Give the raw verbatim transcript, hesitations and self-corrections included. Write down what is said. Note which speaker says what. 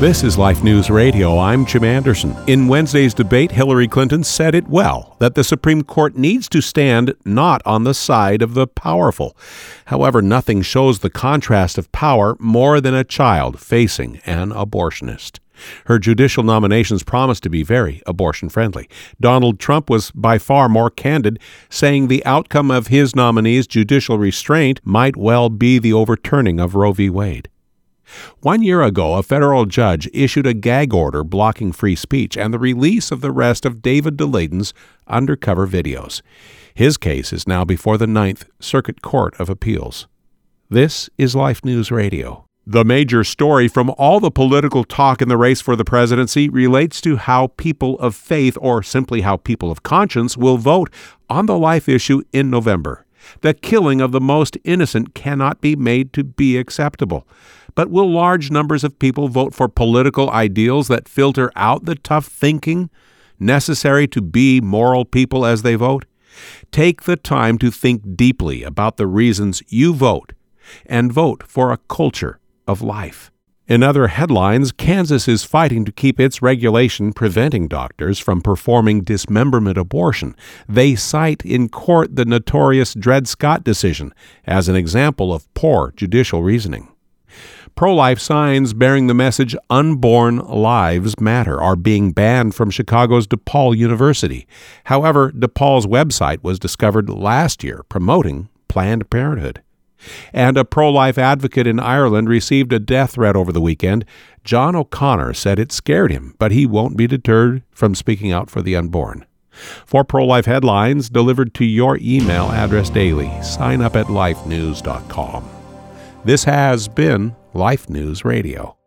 Speaker 1: This is Life News Radio. I'm Jim Anderson. In Wednesday's debate, Hillary Clinton said it well, that the Supreme Court needs to stand not on the side of the powerful. However, nothing shows the contrast of power more than a child facing an abortionist. Her judicial nominations promised to be very abortion-friendly. Donald Trump was by far more candid, saying the outcome of his nominee's judicial restraint might well be the overturning of Roe v. Wade. One year ago, a federal judge issued a gag order blocking free speech and the release of the rest of David Daleidon's undercover videos. His case is now before the Ninth Circuit Court of Appeals. This is Life News Radio. The major story from all the political talk in the race for the presidency relates to how people of faith, or simply how people of conscience, will vote on the life issue in November. The killing of the most innocent cannot be made to be acceptable. But will large numbers of people vote for political ideals that filter out the tough thinking necessary to be moral people as they vote? Take the time to think deeply about the reasons you vote, and vote for a culture of life. In other headlines, Kansas is fighting to keep its regulation preventing doctors from performing dismemberment abortion. They cite in court the notorious Dred Scott decision as an example of poor judicial reasoning. Pro-life signs bearing the message "Unborn Lives Matter" are being banned from Chicago's DePaul University. However, DePaul's website was discovered last year promoting Planned Parenthood. And a pro-life advocate in Ireland received a death threat over the weekend. John O'Connor said it scared him, but he won't be deterred from speaking out for the unborn. For pro-life headlines delivered to your email address daily, sign up at life news dot com. This has been Life News Radio.